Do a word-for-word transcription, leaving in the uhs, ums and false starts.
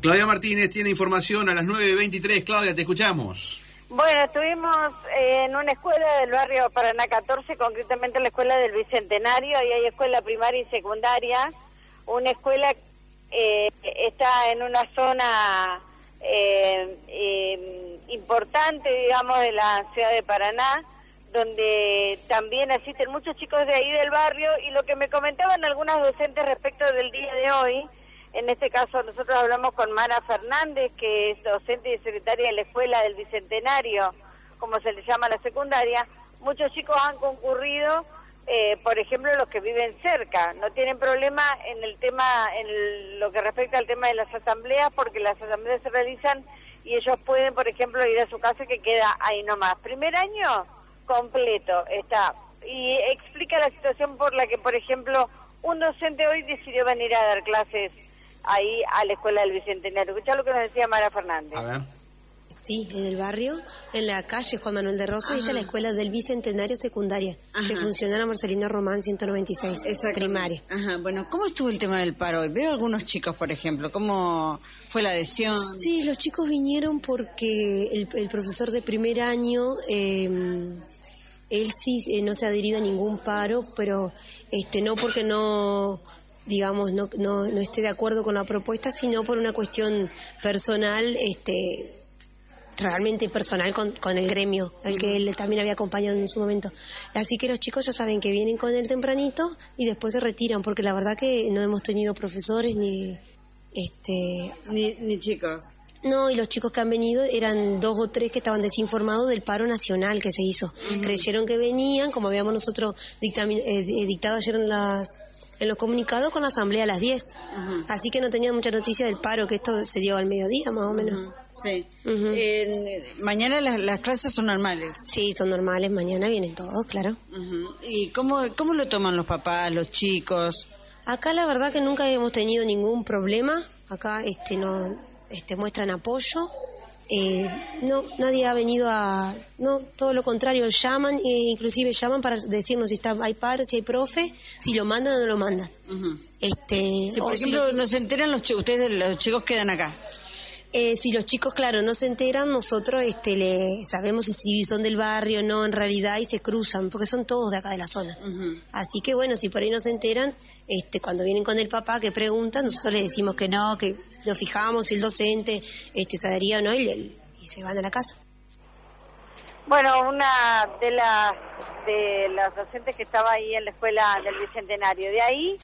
Claudia Martínez tiene información a las nueve veintitrés. Claudia, te escuchamos. Bueno, estuvimos eh, en una escuela del barrio Paraná catorce, concretamente la escuela del Bicentenario, y hay escuela primaria y secundaria. Una escuela eh, está en una zona eh, eh, importante, digamos, de la ciudad de Paraná, donde también asisten muchos chicos de ahí del barrio, y lo que me comentaban algunas docentes respecto del día de hoy, en este caso nosotros hablamos con Mara Fernández, que es docente y secretaria de la escuela del Bicentenario, como se le llama a la secundaria. Muchos chicos han concurrido, eh, por ejemplo, los que viven cerca, no tienen problema en el tema, en el, lo que respecta al tema de las asambleas, porque las asambleas se realizan y ellos pueden, por ejemplo, ir a su casa que queda ahí nomás. Primer año completo está, y explica la situación por la que, por ejemplo, un docente hoy decidió venir a dar clases ahí a la escuela del Bicentenario. Escuchá lo que nos decía Mara Fernández. A ver. Sí, en el barrio, en la calle Juan Manuel de Rosas, está la escuela del Bicentenario secundaria, Ajá. que funciona en la Marcelino Román ciento noventa y seis, primaria. Ajá, bueno, ¿cómo estuvo el tema del paro hoy? Veo algunos chicos, por ejemplo, ¿cómo fue la adhesión? Sí, los chicos vinieron porque el, el profesor de primer año, eh, él sí eh, no se ha adherido a ningún paro, pero este no porque no... digamos, no, no, no esté de acuerdo con la propuesta, sino por una cuestión personal, este, realmente personal con, con el gremio, al que él también había acompañado en su momento. Así que los chicos ya saben que vienen con él tempranito y después se retiran, porque la verdad que no hemos tenido profesores ni, este, ni, ni chicos. No, y los chicos que han venido eran dos o tres que estaban desinformados del paro nacional que se hizo. Uh-huh. Creyeron que venían, como habíamos nosotros dictamin, eh, dictado ayer en las... en los comunicados con la asamblea a las diez. Uh-huh. Así que no tenían mucha noticia del paro, que esto se dio al mediodía más o menos. Uh-huh. Sí. Uh-huh. Eh, mañana las, las clases son normales. Sí, son normales, mañana vienen todos, claro. Uh-huh. ¿Y cómo, cómo lo toman los papás, los chicos? Acá la verdad que nunca hemos tenido ningún problema. Acá este no este muestran apoyo. Eh, no, nadie ha venido a... No, todo lo contrario, llaman, eh, inclusive llaman para decirnos si está, hay paro, si hay profe, si lo mandan o no lo mandan. Uh-huh. Este, sí, por ejemplo, si no se enteran los chicos, ustedes los chicos quedan acá. Eh, si los chicos, claro, no se enteran, nosotros este, le sabemos si, si son del barrio o no en realidad y se cruzan, porque son todos de acá de la zona. Uh-huh. Así que bueno, si por ahí no se enteran, este, cuando vienen con el papá que preguntan, nosotros les decimos que no, que nos fijamos si el docente este, se adhería o no y, y se van a la casa. Bueno, una de las, de las docentes que estaba ahí en la escuela del Bicentenario, de ahí